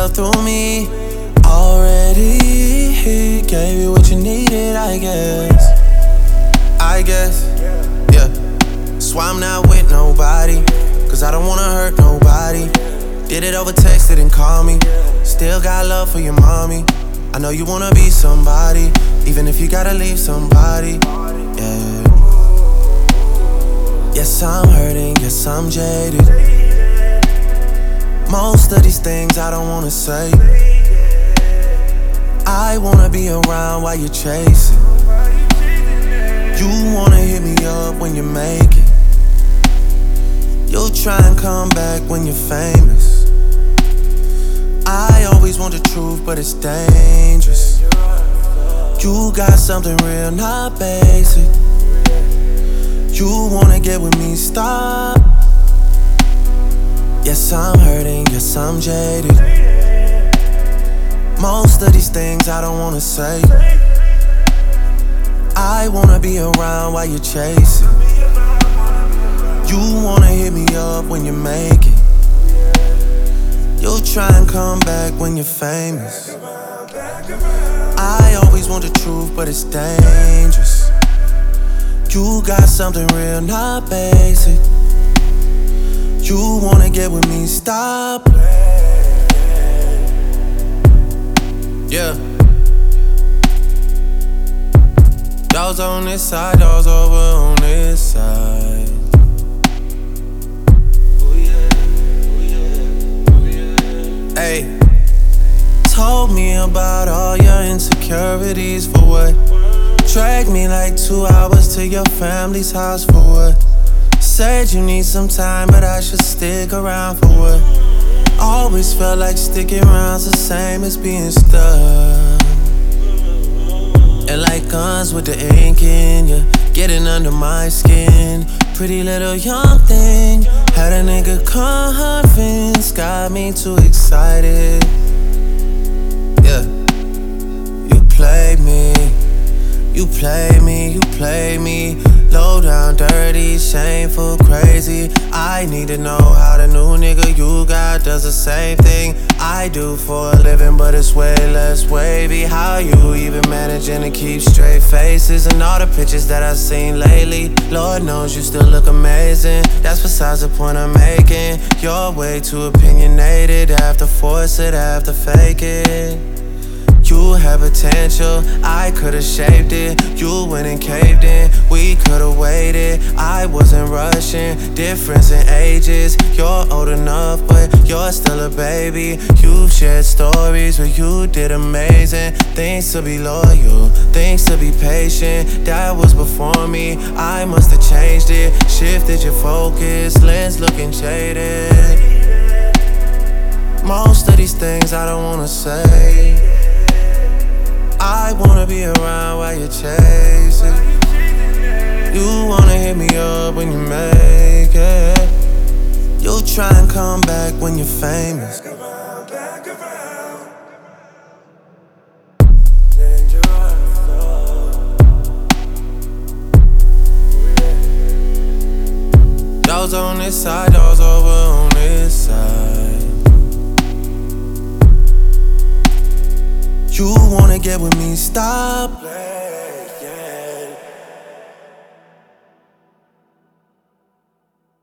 love through me. Already gave you what you needed, I guess. Yeah. That's why I'm not with nobody, cause I don't wanna hurt nobody. Did it over text, didn't call me. Still got love for your mommy. I know you wanna be somebody, even if you gotta leave somebody. Yeah. Yes, I'm hurting, yes, I'm jaded. Most of these things I don't wanna say. I wanna be around while you're chasing. You wanna hit me up when you make it. You'll try and come back when you're famous. I always want the truth, but it's dangerous. You got something real, not basic. You wanna get with me, stop. Yes, I'm hurting, yes, I'm jaded. Most of these things I don't wanna say. I wanna be around while you're chasing. You wanna hit me up when you make it. You'll try and come back when you're famous. I always want the truth, but it's dangerous. You got something real, not basic. You wanna get with me, stop. Yeah. Dogs on this side, dogs over on this side. Hey, told me about all your insecurities, for what? Dragged me like 2 hours to your family's house, for what? Said you need some time, but I should stick around, for what? Always felt like sticking around's the same as being stuck. And like guns with the ink in ya, getting under my skin. Pretty little young thing, had a nigga convinced, got me too excited. Yeah, you played me, you played me, you played me. Low down, dirty, shameful, crazy. I need to know how the new nigga you got does the same thing I do for a living, but it's way less wavy. How you even managing to keep straight faces? And all the pictures that I've seen lately, Lord knows you still look amazing. That's besides the point I'm making. You're way too opinionated, have to force it, have to fake it. You had potential, I could've shaped it. You went and caved in, we could've waited. I wasn't rushing, difference in ages. You're old enough, but you're still a baby. You've shared stories where you did amazing. Things to be loyal, things to be patient. That was before me, I must've changed it. Shifted your focus, lens looking jaded. Most of these things I don't wanna say. I wanna be around while you're chasing. You wanna hit me up when you make it. You'll try and come back when you're famous. Dogs on this side, dogs over on this side. You wanna get with me, stop.